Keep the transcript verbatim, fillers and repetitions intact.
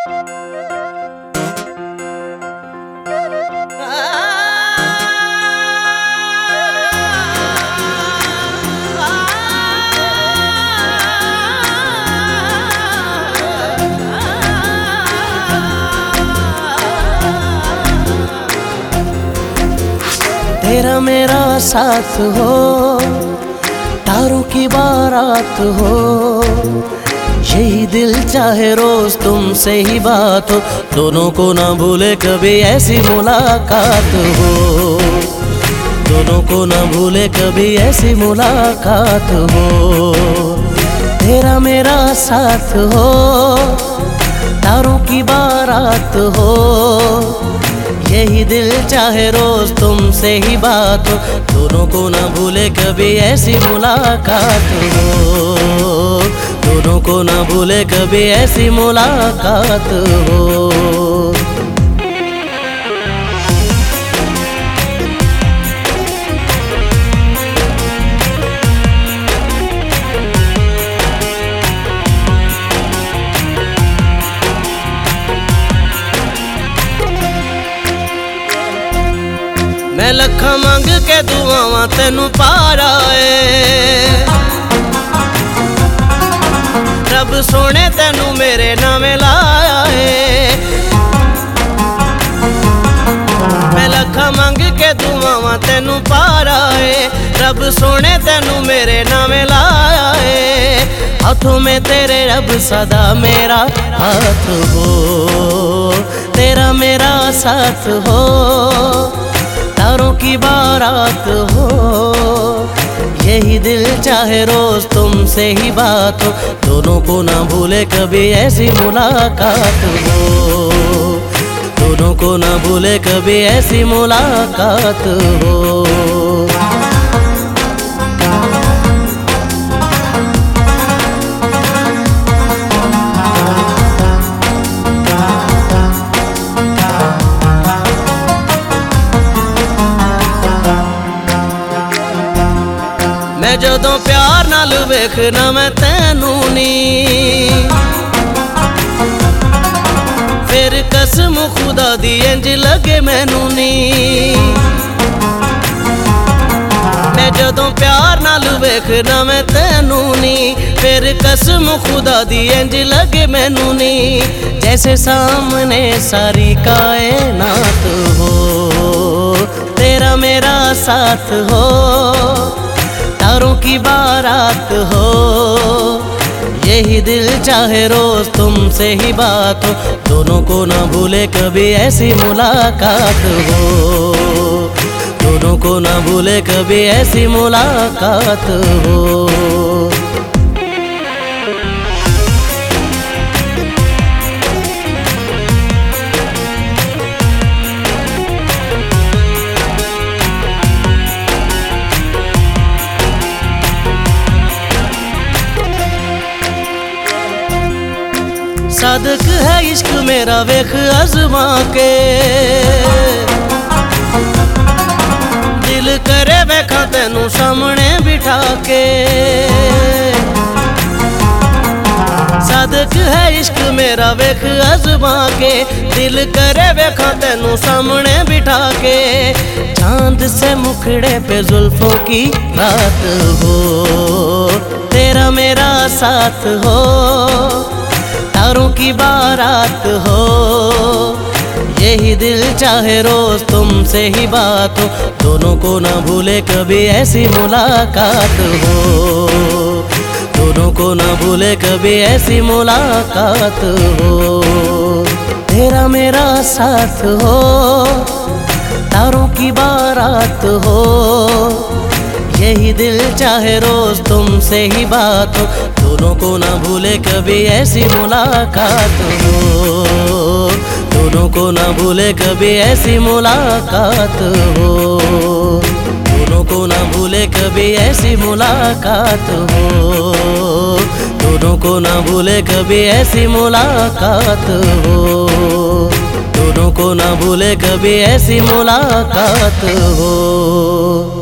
तेरा मेरा साथ हो, तारों की बारात हो, यही दिल चाहे रोज तुमसे ही बात हो। दोनों को ना भूले कभी ऐसी मुलाकात हो, दोनों को ना भूले कभी ऐसी मुलाकात हो। तेरा मेरा साथ हो, तारों की बारात हो, यही दिल चाहे रोज तुमसे ही बात हो। दोनों को ना भूले कभी ऐसी मुलाकात हो, दोनों को ना भूले कभी ऐसी मुलाकात हो। मैं लखा मंग के दुआवां तेनू पारा है, रब सोने तेनू मेरे नामे लाया है। मैं लखा मंग के दुआवां तेनू पारा है, रब सोने तेनू मेरे नामे लाया है। हाथों में तेरे रब सदा मेरा हाथ हो, तेरा मेरा साथ हो, तारों की बारात हो, यही दिल चाहे रोज तुमसे ही बात हो। दोनों को ना भूले कभी ऐसी मुलाकात हो, दोनों को ना भूले कभी ऐसी मुलाकात हो। मैं जदों प्यार नाल वेखना मैं तैनू नी, फिर कसम खुदा दी इंज लगे मैनू नी। मैं जदों प्यार नाल वेखना मैं तैनू नी, फिर कसम खुदा दी इंज लगे मैनू नी। जैसे सामने सारी कायनात हो, तेरा मेरा साथ हो, तारों की बारात हो, यही दिल चाहे रोज तुमसे ही बात हो। दोनों को ना भूले कभी ऐसी मुलाकात हो, दोनों को ना भूले कभी ऐसी मुलाकात हो। सादक है इश्क मेरा वेख आजमा के, दिल करे वेखा तेनू सामने बिठा के। सादक है इश्क मेरा वेख आजमा के, दिल करे वेखा तेनू सामने बिठा के। चांद से मुखड़े पे जुल्फों की रात हो, तेरा मेरा साथ हो, तारों की बारात हो, यही दिल चाहे रोज तुमसे ही बात हो। दोनों को ना भूले कभी ऐसी मुलाकात हो, दोनों को ना भूले कभी ऐसी मुलाकात हो। तेरा मेरा साथ हो, तारों की बारात हो, यही दिल चाहे रोज तुमसे ही बात हो। दोनों को ना भूले कभी ऐसी मुलाकात हो, दोनों को ना भूले कभी ऐसी मुलाकात हो, दोनों को ना भूले कभी ऐसी मुलाकात हो, दोनों को ना भूले कभी ऐसी मुलाकात हो, दोनों को ना भूले कभी ऐसी मुलाकात हो।